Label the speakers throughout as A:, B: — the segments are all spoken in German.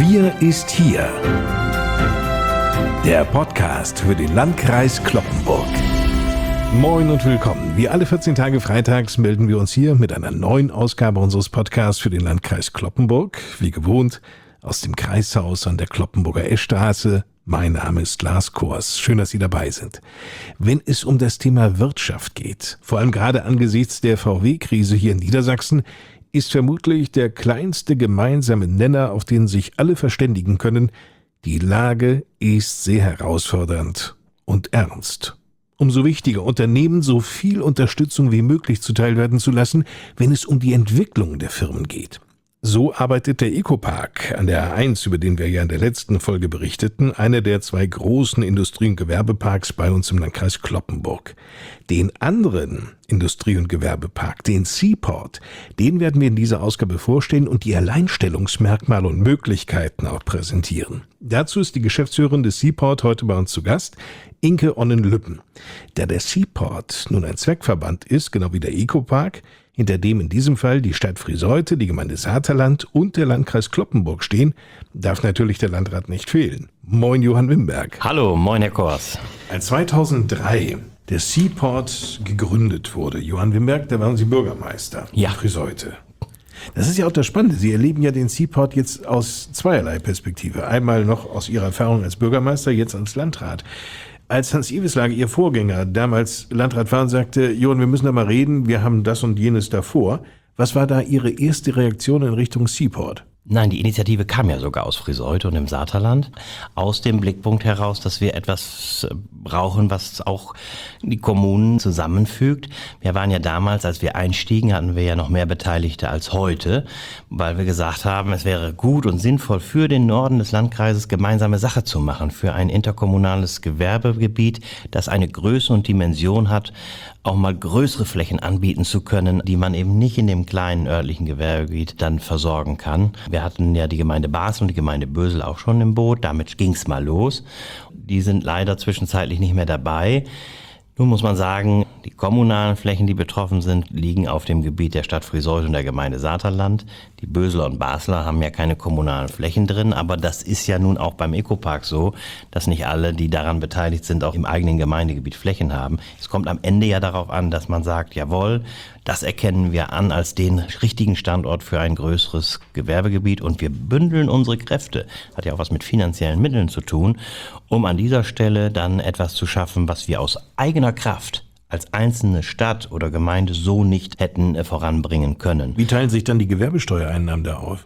A: Wir ist hier. Der Podcast für den Landkreis Cloppenburg. Moin und willkommen. Wie alle 14 Tage freitags melden wir uns hier mit einer neuen Ausgabe unseres Podcasts für den Landkreis Cloppenburg. Wie gewohnt aus dem Kreishaus an der Cloppenburger Eschstraße. Mein Name ist Lars Kors. Schön, dass Sie dabei sind. Wenn es um das Thema Wirtschaft geht, vor allem gerade angesichts der VW-Krise hier in Niedersachsen, ist vermutlich der kleinste gemeinsame Nenner, auf den sich alle verständigen können: Die Lage ist sehr herausfordernd und ernst. Umso wichtiger, Unternehmen so viel Unterstützung wie möglich zuteilwerden zu lassen, wenn es um die Entwicklung der Firmen geht. So arbeitet der Ecopark an der A1, über den wir ja in der letzten Folge berichteten, einer der zwei großen Industrie- und Gewerbeparks bei uns im Landkreis Cloppenburg. Den anderen Industrie- und Gewerbepark, den Seaport, den werden wir in dieser Ausgabe vorstellen und die Alleinstellungsmerkmale und Möglichkeiten auch präsentieren. Dazu ist die Geschäftsführerin des Seaport heute bei uns zu Gast, Inke Onnen-Lüppen. Da der Seaport nun ein Zweckverband ist, genau wie der Ecopark, hinter dem in diesem Fall die Stadt Friseute, die Gemeinde Saterland und der Landkreis Cloppenburg stehen, darf natürlich der Landrat nicht fehlen. Moin, Johann Wimberg.
B: Hallo, moin, Herr Kors.
A: Als 2003 der Seaport gegründet wurde, Johann Wimberg, da waren Sie Bürgermeister in Friseute. Das ist ja auch das Spannende. Sie erleben ja den Seaport jetzt aus zweierlei Perspektive. Einmal noch aus Ihrer Erfahrung als Bürgermeister, jetzt als Landrat. Als Hans Iveslage, Ihr Vorgänger, damals Landrat war und sagte, Johann, wir müssen da mal reden, wir haben das und jenes davor. Was war da Ihre erste Reaktion in Richtung Seaport?
B: Nein, die Initiative kam ja sogar aus Friseute und im Saterland, aus dem Blickpunkt heraus, dass wir etwas brauchen, was auch die Kommunen zusammenfügt. Wir waren ja damals, als wir einstiegen, hatten wir ja noch mehr Beteiligte als heute, weil wir gesagt haben, es wäre gut und sinnvoll für den Norden des Landkreises gemeinsame Sache zu machen, für ein interkommunales Gewerbegebiet, das eine Größe und Dimension hat, auch mal größere Flächen anbieten zu können, die man eben nicht in dem kleinen örtlichen Gewerbegebiet dann versorgen kann. Wir hatten ja die Gemeinde Basel und die Gemeinde Bösel auch schon im Boot, damit ging's mal los. Die sind leider zwischenzeitlich nicht mehr dabei. Nun muss man sagen, die kommunalen Flächen, die betroffen sind, liegen auf dem Gebiet der Stadt Friseute und der Gemeinde Saterland. Die Böseler und Basler haben ja keine kommunalen Flächen drin, aber das ist ja nun auch beim Ecopark so, dass nicht alle, die daran beteiligt sind, auch im eigenen Gemeindegebiet Flächen haben. Es kommt am Ende ja darauf an, dass man sagt, jawohl, das erkennen wir an als den richtigen Standort für ein größeres Gewerbegebiet und wir bündeln unsere Kräfte, hat ja auch was mit finanziellen Mitteln zu tun, um an dieser Stelle dann etwas zu schaffen, was wir aus eigener Kraft als einzelne Stadt oder Gemeinde so nicht hätten voranbringen können.
A: Wie teilen sich dann die Gewerbesteuereinnahmen da auf?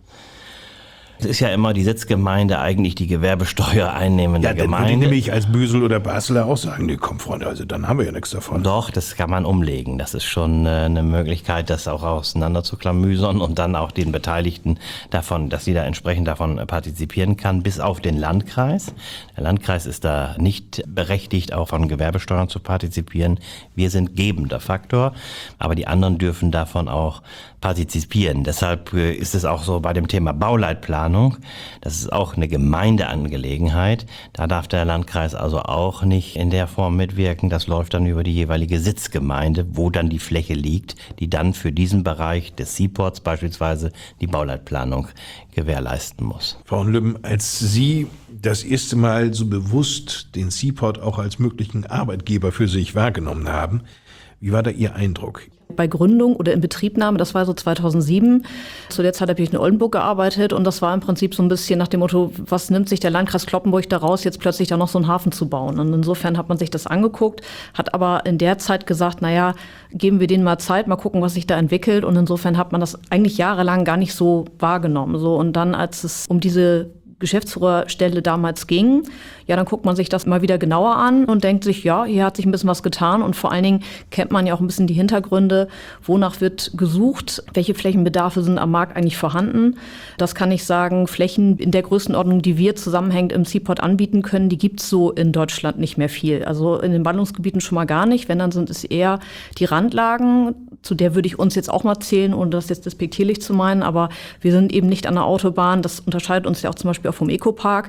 B: Es ist ja immer die Sitzgemeinde eigentlich die Gewerbesteuer einnehmende Gemeinde. Ja, dann
A: würde ich als Bösel oder Basler auch sagen, nee, komm Freunde, also dann haben wir ja nichts davon.
B: Doch, das kann man umlegen. Das ist schon eine Möglichkeit, das auch auseinander zu klamüsern und dann auch den Beteiligten davon, dass sie da entsprechend davon partizipieren kann, bis auf den Landkreis. Der Landkreis ist da nicht berechtigt, auch von Gewerbesteuern zu partizipieren. Wir sind gebender Faktor, aber die anderen dürfen davon auch partizipieren. Deshalb ist es auch so bei dem Thema Bauleitplanung, das ist auch eine Gemeindeangelegenheit. Da darf der Landkreis also auch nicht in der Form mitwirken. Das läuft dann über die jeweilige Sitzgemeinde, wo dann die Fläche liegt, die dann für diesen Bereich des Seaports beispielsweise die Bauleitplanung gewährleisten muss.
A: Frau Onnen-Lüppen, als Sie das erste Mal so bewusst den Seaport auch als möglichen Arbeitgeber für sich wahrgenommen haben, wie war da Ihr Eindruck?
C: Bei Gründung oder Inbetriebnahme, das war so 2007. Zu der Zeit habe ich in Oldenburg gearbeitet und das war im Prinzip so ein bisschen nach dem Motto, was nimmt sich der Landkreis Cloppenburg daraus, jetzt plötzlich da noch so einen Hafen zu bauen. Und insofern hat man sich das angeguckt, hat aber in der Zeit gesagt, naja, geben wir denen mal Zeit, mal gucken, was sich da entwickelt. Und insofern hat man das eigentlich jahrelang gar nicht so wahrgenommen. So, und dann, als es um diese Geschäftsführerstelle damals ging, ja, dann guckt man sich das mal wieder genauer an und denkt sich, ja, hier hat sich ein bisschen was getan und vor allen Dingen kennt man ja auch ein bisschen die Hintergründe, wonach wird gesucht, welche Flächenbedarfe sind am Markt eigentlich vorhanden. Das kann ich sagen, Flächen in der Größenordnung, die wir zusammenhängend im Seaport anbieten können, die gibt's so in Deutschland nicht mehr viel. Also in den Ballungsgebieten schon mal gar nicht, wenn dann sind es eher die Randlagen, zu der würde ich uns jetzt auch mal zählen, ohne das jetzt despektierlich zu meinen, aber wir sind eben nicht an der Autobahn, das unterscheidet uns ja auch zum Beispiel auch vom Ecopark.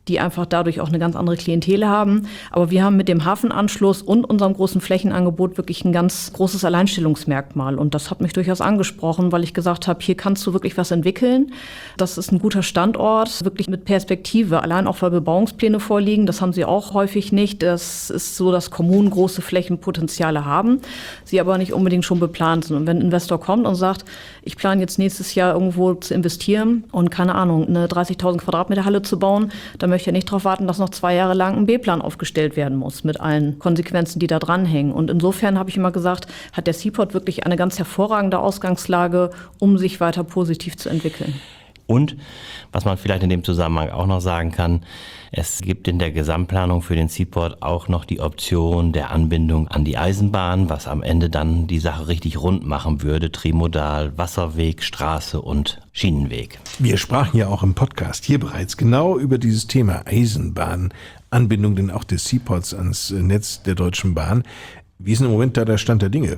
C: die einfach dadurch auch eine ganz andere Klientel haben. Aber wir haben mit dem Hafenanschluss und unserem großen Flächenangebot wirklich ein ganz großes Alleinstellungsmerkmal. Und das hat mich durchaus angesprochen, weil ich gesagt habe, hier kannst du wirklich was entwickeln. Das ist ein guter Standort, wirklich mit Perspektive. Allein auch, weil Bebauungspläne vorliegen, das haben sie auch häufig nicht. Das ist so, dass Kommunen große Flächenpotenziale haben, sie aber nicht unbedingt schon beplant sind. Und wenn ein Investor kommt und sagt, ich plane jetzt nächstes Jahr irgendwo zu investieren und keine Ahnung, eine 30.000 Quadratmeter Halle zu bauen, dann möchte er nicht darauf warten, dass noch 2 Jahre lang ein B-Plan aufgestellt werden muss mit allen Konsequenzen, die da dranhängen. Und insofern habe ich immer gesagt, hat der Seaport wirklich eine ganz hervorragende Ausgangslage, um sich weiter positiv zu entwickeln.
B: Und was man vielleicht in dem Zusammenhang auch noch sagen kann, es gibt in der Gesamtplanung für den Seaport auch noch die Option der Anbindung an die Eisenbahn, was am Ende dann die Sache richtig rund machen würde. Trimodal, Wasserweg, Straße und Schienenweg.
A: Wir sprachen ja auch im Podcast hier bereits genau über dieses Thema Eisenbahnanbindung, denn auch des Seaports ans Netz der Deutschen Bahn. Wie ist im Moment da der Stand der Dinge?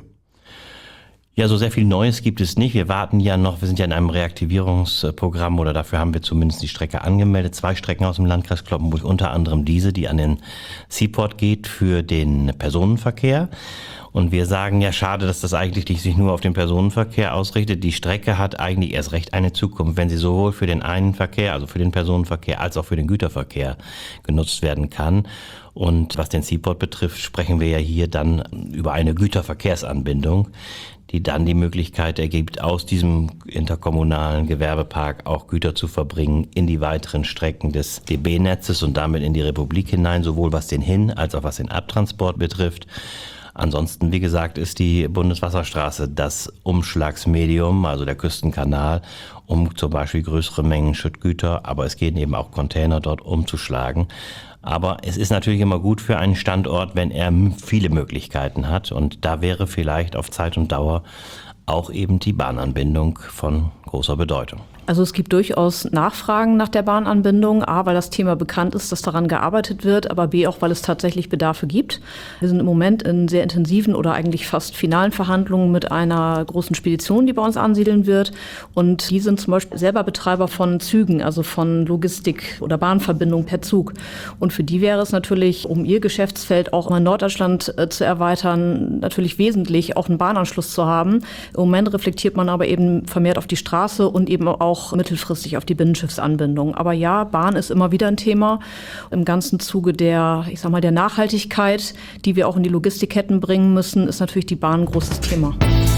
B: Ja, so sehr viel Neues gibt es nicht. Wir warten ja noch, wir sind ja in einem Reaktivierungsprogramm oder dafür haben wir zumindest die Strecke angemeldet. 2 Strecken aus dem Landkreis Cloppenburg, unter anderem diese, die an den Seaport geht für den Personenverkehr. Und wir sagen ja, schade, dass das eigentlich sich nur auf den Personenverkehr ausrichtet. Die Strecke hat eigentlich erst recht eine Zukunft, wenn sie sowohl für den einen Verkehr, also für den Personenverkehr, als auch für den Güterverkehr genutzt werden kann. Und was den Seaport betrifft, sprechen wir ja hier dann über eine Güterverkehrsanbindung, die dann die Möglichkeit ergibt, aus diesem interkommunalen Gewerbepark auch Güter zu verbringen in die weiteren Strecken des DB-Netzes und damit in die Republik hinein, sowohl was den Hin- als auch was den Abtransport betrifft. Ansonsten, wie gesagt, ist die Bundeswasserstraße das Umschlagsmedium, also der Küstenkanal, um zum Beispiel größere Mengen Schüttgüter, aber es gehen eben auch Container dort umzuschlagen. Aber es ist natürlich immer gut für einen Standort, wenn er viele Möglichkeiten hat. Und da wäre vielleicht auf Zeit und Dauer auch eben die Bahnanbindung von großer Bedeutung.
C: Also es gibt durchaus Nachfragen nach der Bahnanbindung, A, weil das Thema bekannt ist, dass daran gearbeitet wird, aber B, auch weil es tatsächlich Bedarfe gibt. Wir sind im Moment in sehr intensiven oder eigentlich fast finalen Verhandlungen mit einer großen Spedition, die bei uns ansiedeln wird. Und die sind zum Beispiel selber Betreiber von Zügen, also von Logistik oder Bahnverbindungen per Zug. Und für die wäre es natürlich, um ihr Geschäftsfeld auch in Norddeutschland zu erweitern, natürlich wesentlich, auch einen Bahnanschluss zu haben. Im Moment reflektiert man aber eben vermehrt auf die Straße und eben auch mittelfristig auf die Binnenschiffsanbindung. Aber ja, Bahn ist immer wieder ein Thema. Im ganzen Zuge der, der Nachhaltigkeit, die wir auch in die Logistikketten bringen müssen, ist natürlich die Bahn ein großes Thema.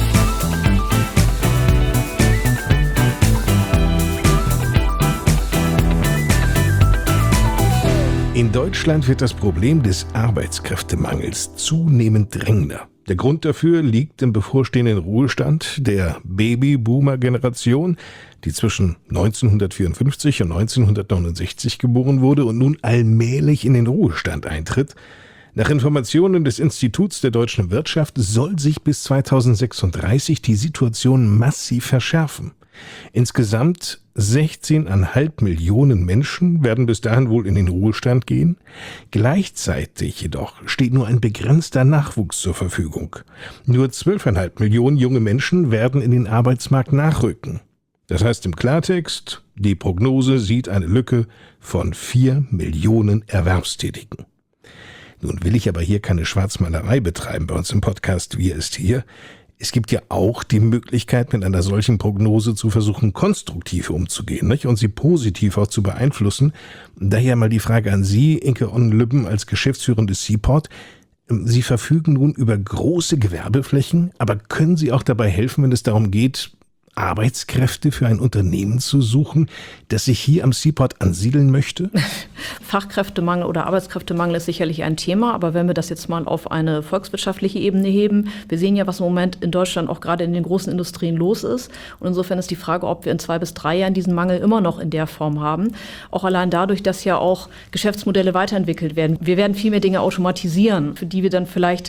A: In Deutschland wird das Problem des Arbeitskräftemangels zunehmend drängender. Der Grund dafür liegt im bevorstehenden Ruhestand der Babyboomer-Generation, die zwischen 1954 und 1969 geboren wurde und nun allmählich in den Ruhestand eintritt. Nach Informationen des Instituts der deutschen Wirtschaft soll sich bis 2036 die Situation massiv verschärfen. Insgesamt 16,5 Millionen Menschen werden bis dahin wohl in den Ruhestand gehen. Gleichzeitig jedoch steht nur ein begrenzter Nachwuchs zur Verfügung. Nur 12,5 Millionen junge Menschen werden in den Arbeitsmarkt nachrücken. Das heißt im Klartext, die Prognose sieht eine Lücke von 4 Millionen Erwerbstätigen. Nun will ich aber hier keine Schwarzmalerei betreiben bei uns im Podcast Wir ist hier. Es gibt ja auch die Möglichkeit, mit einer solchen Prognose zu versuchen, konstruktiv umzugehen, nicht? Und sie positiv auch zu beeinflussen. Daher mal die Frage an Sie, Inke Onnen-Lübben, als Geschäftsführerin des Seaport. Sie verfügen nun über große Gewerbeflächen, aber können Sie auch dabei helfen, wenn es darum geht, Arbeitskräfte für ein Unternehmen zu suchen, das sich hier am Seaport ansiedeln möchte?
C: Fachkräftemangel oder Arbeitskräftemangel ist sicherlich ein Thema, aber wenn wir das jetzt mal auf eine volkswirtschaftliche Ebene heben, wir sehen ja, was im Moment in Deutschland auch gerade in den großen Industrien los ist. Und insofern ist die Frage, ob wir in 2 bis 3 Jahren diesen Mangel immer noch in der Form haben. Auch allein dadurch, dass ja auch Geschäftsmodelle weiterentwickelt werden. Wir werden viel mehr Dinge automatisieren, für die wir dann vielleicht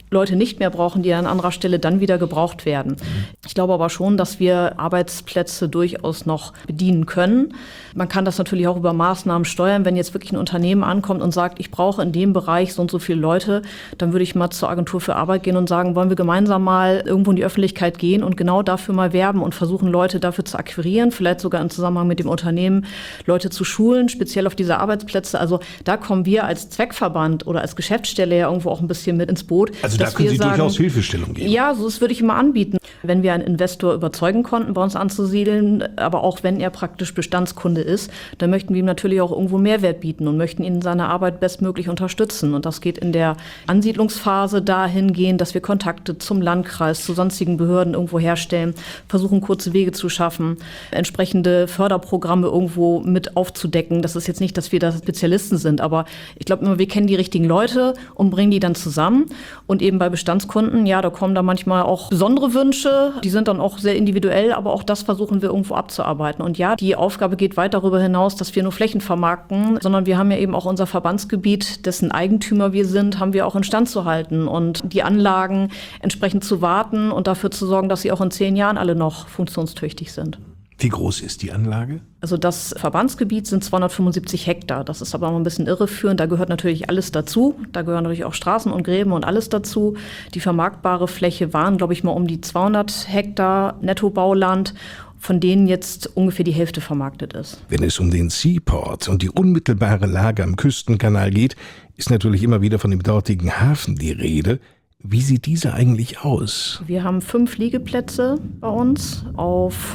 C: Leute nicht mehr brauchen, die an anderer Stelle dann wieder gebraucht werden. Ich glaube aber schon, dass wir Arbeitsplätze durchaus noch bedienen können. Man kann das natürlich auch über Maßnahmen steuern. Wenn jetzt wirklich ein Unternehmen ankommt und sagt, ich brauche in dem Bereich so und so viele Leute, dann würde ich mal zur Agentur für Arbeit gehen und sagen, wollen wir gemeinsam mal irgendwo in die Öffentlichkeit gehen und genau dafür mal werben und versuchen, Leute dafür zu akquirieren, vielleicht sogar im Zusammenhang mit dem Unternehmen Leute zu schulen, speziell auf diese Arbeitsplätze. Also da kommen wir als Zweckverband oder als Geschäftsstelle ja irgendwo auch ein bisschen mit ins Boot.
A: Also da können Sie durchaus Hilfestellung geben.
C: Ja, so das würde ich immer anbieten. Wenn wir einen Investor überzeugen konnten, bei uns anzusiedeln, aber auch wenn er praktisch Bestandskunde ist, dann möchten wir ihm natürlich auch irgendwo Mehrwert bieten und möchten ihn in seiner Arbeit bestmöglich unterstützen. Und das geht in der Ansiedlungsphase dahingehend, dass wir Kontakte zum Landkreis, zu sonstigen Behörden irgendwo herstellen, versuchen kurze Wege zu schaffen, entsprechende Förderprogramme irgendwo mit aufzudecken. Das ist jetzt nicht, dass wir da Spezialisten sind, aber ich glaube immer, wir kennen die richtigen Leute und bringen die dann zusammen. Und eben bei Bestandskunden, ja, da kommen da manchmal auch besondere Wünsche, die sind dann auch sehr individuell, aber auch das versuchen wir irgendwo abzuarbeiten. Und ja, die Aufgabe geht weit darüber hinaus, dass wir nur Flächen vermarkten, sondern wir haben ja eben auch unser Verbandsgebiet, dessen Eigentümer wir sind, haben wir auch instand zu halten und die Anlagen entsprechend zu warten und dafür zu sorgen, dass sie auch in 10 Jahren alle noch funktionstüchtig sind.
A: Wie groß ist die Anlage?
C: Also das Verbandsgebiet sind 275 Hektar. Das ist aber noch ein bisschen irreführend. Da gehört natürlich alles dazu. Da gehören natürlich auch Straßen und Gräben und alles dazu. Die vermarktbare Fläche waren, glaube ich, mal um die 200 Hektar Nettobauland, von denen jetzt ungefähr die Hälfte vermarktet ist.
A: Wenn es um den Seaport und die unmittelbare Lage am Küstenkanal geht, ist natürlich immer wieder von dem dortigen Hafen die Rede. Wie sieht diese eigentlich aus?
C: Wir haben 5 Liegeplätze bei uns auf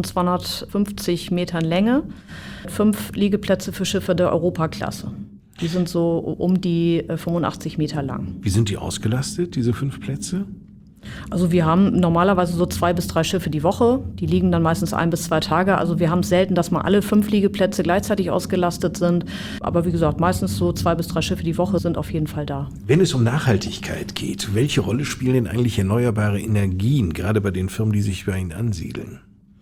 C: 1250 Metern Länge. 5 Liegeplätze für Schiffe der Europaklasse. Die sind so um die 85 Meter lang.
A: Wie sind die ausgelastet, diese 5 Plätze?
C: Also wir haben normalerweise so 2 bis 3 Schiffe die Woche. Die liegen dann meistens 1 bis 2 Tage. Also wir haben es selten, dass mal alle 5 Liegeplätze gleichzeitig ausgelastet sind. Aber wie gesagt, meistens so 2 bis 3 Schiffe die Woche sind auf jeden Fall da.
A: Wenn es um Nachhaltigkeit geht, welche Rolle spielen denn eigentlich erneuerbare Energien, gerade bei den Firmen, die sich bei Ihnen ansiedeln?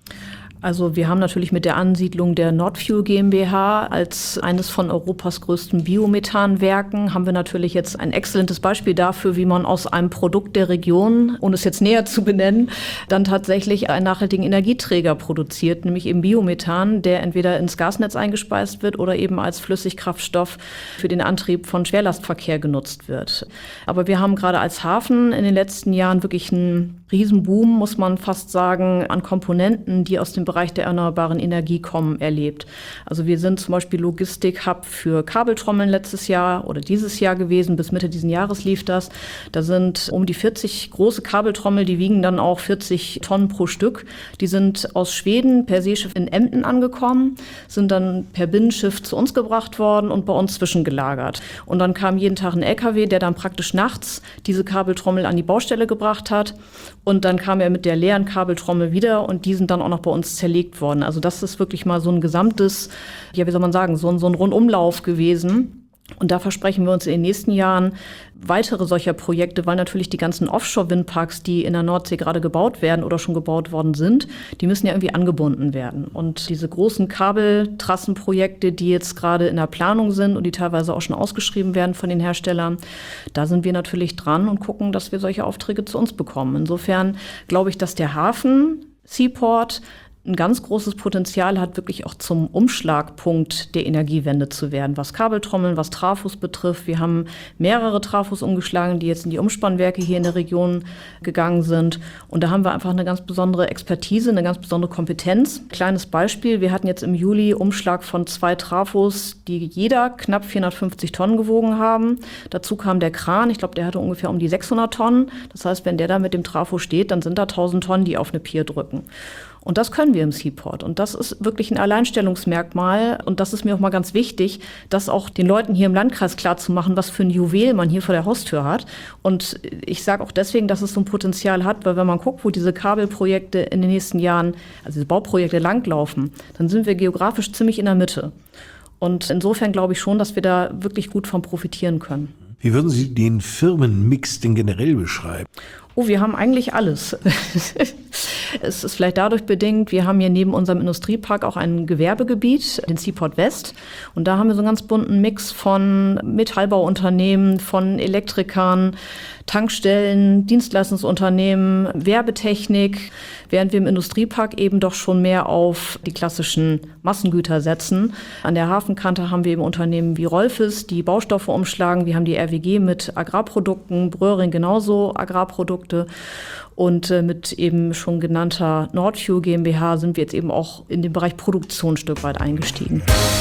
C: Also wir haben natürlich mit der Ansiedlung der Nordfuel GmbH als eines von Europas größten Biomethanwerken haben wir natürlich jetzt ein exzellentes Beispiel dafür, wie man aus einem Produkt der Region, ohne es jetzt näher zu benennen, dann tatsächlich einen nachhaltigen Energieträger produziert, nämlich eben Biomethan, der entweder ins Gasnetz eingespeist wird oder eben als Flüssigkraftstoff für den Antrieb von Schwerlastverkehr genutzt wird. Aber wir haben gerade als Hafen in den letzten Jahren wirklich einen Riesenboom, muss man fast sagen, an Komponenten, die aus dem Bereich der erneuerbaren Energie kommen, erlebt. Also wir sind zum Beispiel Logistik-Hub für Kabeltrommeln letztes Jahr oder dieses Jahr gewesen. Bis Mitte diesen Jahres lief das. Da sind um die 40 große Kabeltrommel, die wiegen dann auch 40 Tonnen pro Stück. Die sind aus Schweden per Seeschiff in Emden angekommen, sind dann per Binnenschiff zu uns gebracht worden und bei uns zwischengelagert. Und dann kam jeden Tag ein LKW, der dann praktisch nachts diese Kabeltrommel an die Baustelle gebracht hat. Und dann kam er mit der leeren Kabeltrommel wieder und die sind dann auch noch bei uns zerlegt worden. Also das ist wirklich mal so ein gesamtes, ja wie soll man sagen, so ein Rundumlauf gewesen. Und da versprechen wir uns in den nächsten Jahren weitere solcher Projekte, weil natürlich die ganzen Offshore-Windparks, die in der Nordsee gerade gebaut werden oder schon gebaut worden sind, die müssen ja irgendwie angebunden werden. Und diese großen Kabeltrassenprojekte, die jetzt gerade in der Planung sind und die teilweise auch schon ausgeschrieben werden von den Herstellern, da sind wir natürlich dran und gucken, dass wir solche Aufträge zu uns bekommen. Insofern glaube ich, dass der Hafen, Seaport, ein ganz großes Potenzial hat, wirklich auch zum Umschlagpunkt der Energiewende zu werden, was Kabeltrommeln, was Trafos betrifft. Wir haben mehrere Trafos umgeschlagen, die jetzt in die Umspannwerke hier in der Region gegangen sind. Und da haben wir einfach eine ganz besondere Expertise, eine ganz besondere Kompetenz. Kleines Beispiel, wir hatten jetzt im Juli Umschlag von 2 Trafos, die jeder knapp 450 Tonnen gewogen haben. Dazu kam der Kran, ich glaube, der hatte ungefähr um die 600 Tonnen. Das heißt, wenn der da mit dem Trafo steht, dann sind da 1000 Tonnen, die auf eine Pier drücken. Und das können wir im Seaport. Und das ist wirklich ein Alleinstellungsmerkmal. Und das ist mir auch mal ganz wichtig, das auch den Leuten hier im Landkreis klarzumachen, was für ein Juwel man hier vor der Haustür hat. Und ich sage auch deswegen, dass es so ein Potenzial hat, weil wenn man guckt, wo diese Kabelprojekte in den nächsten Jahren, also diese Bauprojekte langlaufen, dann sind wir geografisch ziemlich in der Mitte. Und insofern glaube ich schon, dass wir da wirklich gut von profitieren können.
A: Wie würden Sie den Firmenmix denn generell beschreiben?
C: Oh, wir haben eigentlich alles. Es ist vielleicht dadurch bedingt, wir haben hier neben unserem Industriepark auch ein Gewerbegebiet, den Seaport West. Und da haben wir so einen ganz bunten Mix von Metallbauunternehmen, von Elektrikern, Tankstellen, Dienstleistungsunternehmen, Werbetechnik, während wir im Industriepark eben doch schon mehr auf die klassischen Massengüter setzen. An der Hafenkante haben wir eben Unternehmen wie Rolfes, die Baustoffe umschlagen. Wir haben die RWG mit Agrarprodukten, Bröhring genauso Agrarprodukte. Und mit eben schon genannter Nordfuel GmbH sind wir jetzt eben auch in den Bereich Produktion ein Stück weit eingestiegen.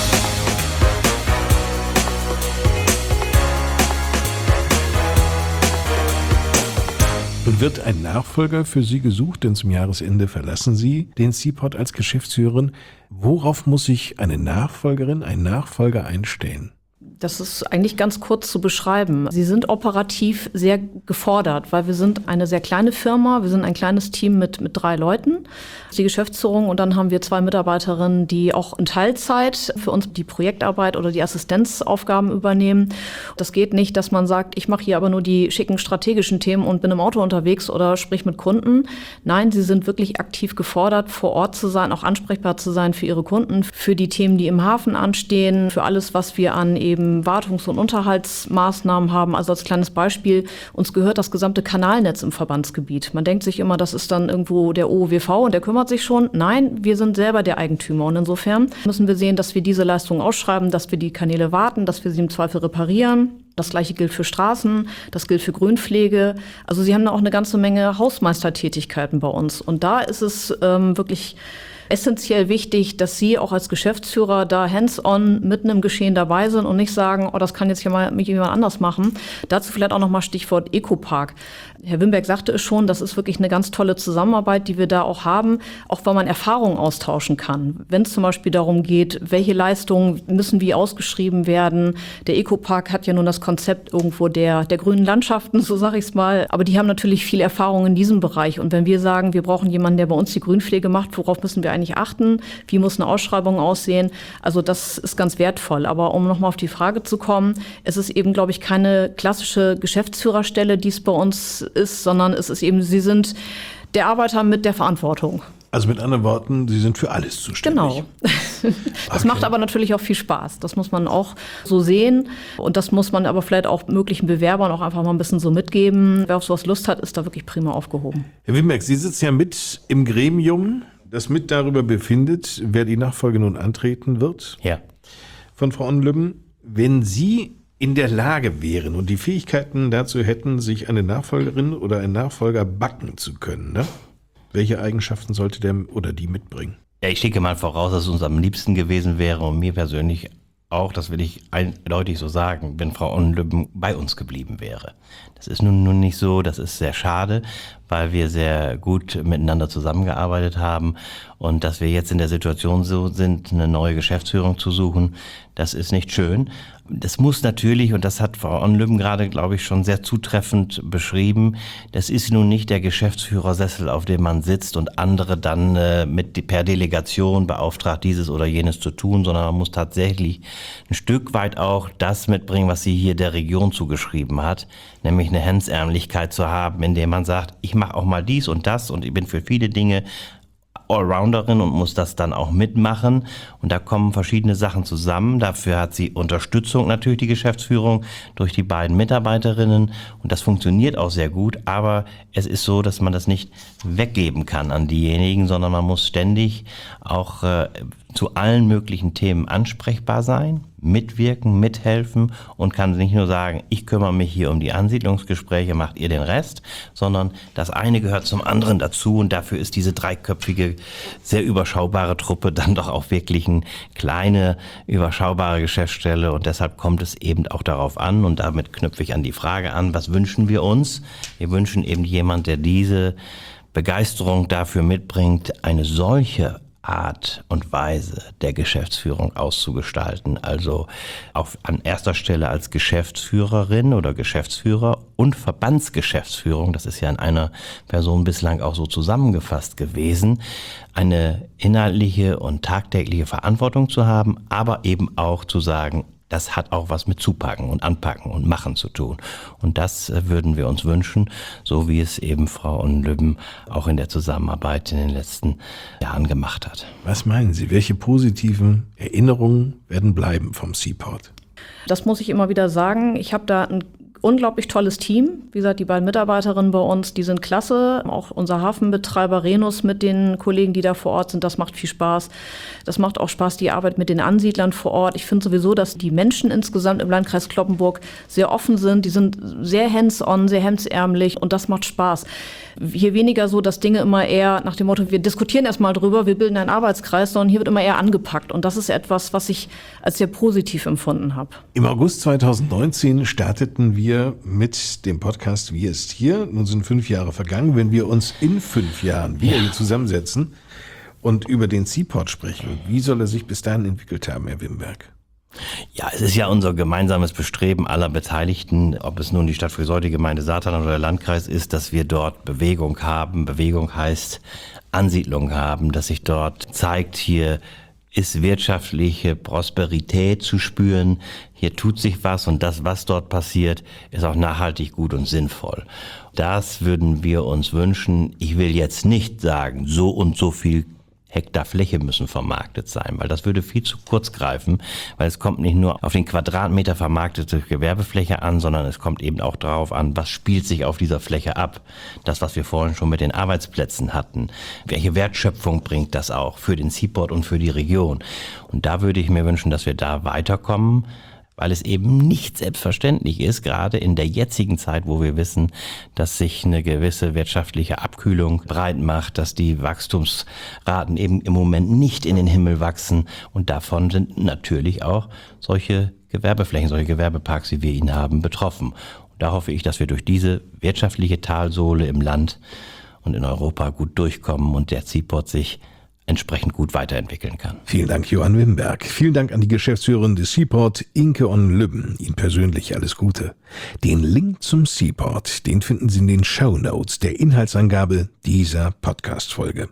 A: Und wird ein Nachfolger für Sie gesucht, denn zum Jahresende verlassen Sie den Seaport als Geschäftsführerin. Worauf muss sich eine Nachfolgerin, ein Nachfolger einstellen?
C: Das ist eigentlich ganz kurz zu beschreiben. Sie sind operativ sehr gefordert, weil wir sind eine sehr kleine Firma. Wir sind ein kleines Team mit 3 Leuten. Die Geschäftsführung und dann haben wir 2 Mitarbeiterinnen, die auch in Teilzeit für uns die Projektarbeit oder die Assistenzaufgaben übernehmen. Das geht nicht, dass man sagt, ich mache hier aber nur die schicken strategischen Themen und bin im Auto unterwegs oder sprich mit Kunden. Nein, sie sind wirklich aktiv gefordert, vor Ort zu sein, auch ansprechbar zu sein für ihre Kunden, für die Themen, die im Hafen anstehen, für alles, was wir an eben Wartungs- und Unterhaltsmaßnahmen haben. Also als kleines Beispiel, uns gehört das gesamte Kanalnetz im Verbandsgebiet. Man denkt sich immer, das ist dann irgendwo der OOWV und der kümmert sich schon. Nein, wir sind selber der Eigentümer und insofern müssen wir sehen, dass wir diese Leistungen ausschreiben, dass wir die Kanäle warten, dass wir sie im Zweifel reparieren. Das Gleiche gilt für Straßen, das gilt für Grünpflege. Also sie haben da auch eine ganze Menge Hausmeistertätigkeiten bei uns. Und da ist es wirklich essentiell wichtig, dass Sie auch als Geschäftsführer da hands-on mitten im Geschehen dabei sind und nicht sagen, oh, das kann jetzt ja mal jemand anders machen. Dazu vielleicht auch nochmal Stichwort Ecopark. Herr Wimberg sagte es schon, das ist wirklich eine ganz tolle Zusammenarbeit, die wir da auch haben, auch weil man Erfahrungen austauschen kann. Wenn es zum Beispiel darum geht, welche Leistungen müssen wie ausgeschrieben werden. Der Ecopark hat ja nun das Konzept irgendwo der grünen Landschaften, so sage ich es mal. Aber die haben natürlich viel Erfahrung in diesem Bereich. Und wenn wir sagen, wir brauchen jemanden, der bei uns die Grünpflege macht, worauf müssen wir eigentlich achten? Wie muss eine Ausschreibung aussehen? Also das ist ganz wertvoll. Aber um nochmal auf die Frage zu kommen, es ist eben, glaube ich, keine klassische Geschäftsführerstelle, die es bei uns ist, sondern es ist eben, Sie sind der Arbeiter mit der Verantwortung.
A: Also mit anderen Worten, Sie sind für alles zuständig.
C: Genau. Das macht aber natürlich auch viel Spaß. Das muss man auch so sehen. Und das muss man aber vielleicht auch möglichen Bewerbern auch einfach mal ein bisschen so mitgeben. Wer auf sowas Lust hat, ist da wirklich prima aufgehoben.
A: Herr Wimberg, Sie sitzen ja mit im Gremium, das mit darüber befindet, wer die Nachfolge nun antreten wird.
B: Ja.
A: Von Frau Onlübben. Wenn Sie in der Lage wären und die Fähigkeiten dazu hätten, sich eine Nachfolgerin oder einen Nachfolger backen zu können, ne? Welche Eigenschaften sollte der oder die mitbringen?
B: Ja, ich schicke mal voraus, dass es uns am liebsten gewesen wäre und mir persönlich auch, das will ich eindeutig so sagen, wenn Frau Onlübben bei uns geblieben wäre. Das ist nun nicht so, das ist sehr schade, weil wir sehr gut miteinander zusammengearbeitet haben und dass wir jetzt in der Situation so sind, eine neue Geschäftsführung zu suchen, das ist nicht schön. Das muss natürlich, und das hat Frau Onlübben gerade, glaube ich, schon sehr zutreffend beschrieben, das ist nun nicht der Geschäftsführersessel, auf dem man sitzt und andere dann per Delegation beauftragt, dieses oder jenes zu tun, sondern man muss tatsächlich ein Stück weit auch das mitbringen, was sie hier der Region zugeschrieben hat, nämlich eine Hemdsärmlichkeit zu haben, indem man sagt, ich mache auch mal dies und das und ich bin für viele Dinge Allrounderin und muss das dann auch mitmachen. Und da kommen verschiedene Sachen zusammen. Dafür hat sie Unterstützung natürlich, die Geschäftsführung, durch die beiden Mitarbeiterinnen. Und das funktioniert auch sehr gut. Aber es ist so, dass man das nicht weggeben kann an diejenigen, sondern man muss ständig auch zu allen möglichen Themen ansprechbar sein, mitwirken, mithelfen und kann nicht nur sagen, ich kümmere mich hier um die Ansiedlungsgespräche, macht ihr den Rest, sondern das eine gehört zum anderen dazu und dafür ist diese dreiköpfige, sehr überschaubare Truppe dann doch auch wirklich eine kleine, überschaubare Geschäftsstelle und deshalb kommt es eben auch darauf an und damit knüpfe ich an die Frage an, was wünschen wir uns? Wir wünschen eben jemand, der diese Begeisterung dafür mitbringt, eine solche Art und Weise der Geschäftsführung auszugestalten, also an erster Stelle als Geschäftsführerin oder Geschäftsführer und Verbandsgeschäftsführung, das ist ja in einer Person bislang auch so zusammengefasst gewesen, eine inhaltliche und tagtägliche Verantwortung zu haben, aber eben auch zu sagen, Das hat auch was mit Zupacken und Anpacken und Machen zu tun. Und das würden wir uns wünschen, so wie es eben Frau Onlübben auch in der Zusammenarbeit in den letzten Jahren gemacht hat.
A: Was meinen Sie, welche positiven Erinnerungen werden bleiben vom Seaport?
C: Das muss ich immer wieder sagen. Ich habe da ein unglaublich tolles Team. Wie gesagt, die beiden Mitarbeiterinnen bei uns, die sind klasse. Auch unser Hafenbetreiber Renus mit den Kollegen, die da vor Ort sind, das macht viel Spaß. Das macht auch Spaß, die Arbeit mit den Ansiedlern vor Ort. Ich finde sowieso, dass die Menschen insgesamt im Landkreis Cloppenburg sehr offen sind. Die sind sehr hands-on, sehr hemdsärmlich und das macht Spaß. Hier weniger so, dass Dinge immer eher nach dem Motto, wir diskutieren erstmal drüber, wir bilden einen Arbeitskreis, sondern hier wird immer eher angepackt. Und das ist etwas, was ich als sehr positiv empfunden habe.
A: Im August 2019 starteten wir mit dem Podcast Wie ist hier? Nun sind 5 Jahre vergangen. Wenn wir uns in 5 Jahren wieder hier zusammensetzen und über den Seaport sprechen, wie soll er sich bis dahin entwickelt haben, Herr Wimberg?
B: Ja, es ist ja unser gemeinsames Bestreben aller Beteiligten, ob es nun die Stadt Friseute, die Gemeinde Saterland oder der Landkreis ist, dass wir dort Bewegung haben. Bewegung heißt Ansiedlung haben, dass sich dort zeigt, hier ist wirtschaftliche Prosperität zu spüren, hier tut sich was und das, was dort passiert, ist auch nachhaltig gut und sinnvoll. Das würden wir uns wünschen. Ich will jetzt nicht sagen, so und so viel Hektar Fläche müssen vermarktet sein, weil das würde viel zu kurz greifen, weil es kommt nicht nur auf den Quadratmeter vermarktete Gewerbefläche an, sondern es kommt eben auch darauf an, was spielt sich auf dieser Fläche ab. Das, was wir vorhin schon mit den Arbeitsplätzen hatten. Welche Wertschöpfung bringt das auch für den Seaport und für die Region? Und da würde ich mir wünschen, dass wir da weiterkommen, weil es eben nicht selbstverständlich ist, gerade in der jetzigen Zeit, wo wir wissen, dass sich eine gewisse wirtschaftliche Abkühlung breit macht, dass die Wachstumsraten eben im Moment nicht in den Himmel wachsen und davon sind natürlich auch solche Gewerbeflächen, solche Gewerbeparks, wie wir ihn haben, betroffen. Und da hoffe ich, dass wir durch diese wirtschaftliche Talsohle im Land und in Europa gut durchkommen und der Seaport sich entsprechend gut weiterentwickeln kann.
A: Vielen Dank, Johann Wimberg. Vielen Dank an die Geschäftsführerin des Seaport, Inke Onlübben. Ihnen persönlich alles Gute. Den Link zum Seaport, den finden Sie in den Shownotes der Inhaltsangabe dieser Podcast-Folge.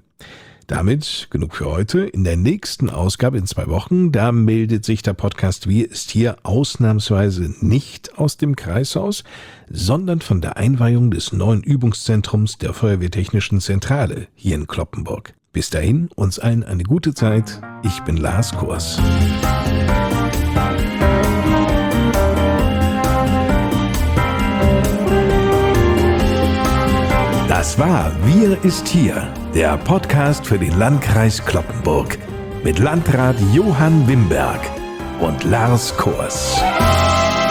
A: Damit genug für heute. In der nächsten Ausgabe in 2 Wochen, da meldet sich der Podcast Wie ist hier ausnahmsweise nicht aus dem Kreishaus, sondern von der Einweihung des neuen Übungszentrums der Feuerwehrtechnischen Zentrale hier in Cloppenburg. Bis dahin, uns allen eine gute Zeit. Ich bin Lars Kors. Das war Wir ist hier, der Podcast für den Landkreis Cloppenburg mit Landrat Johann Wimberg und Lars Kors.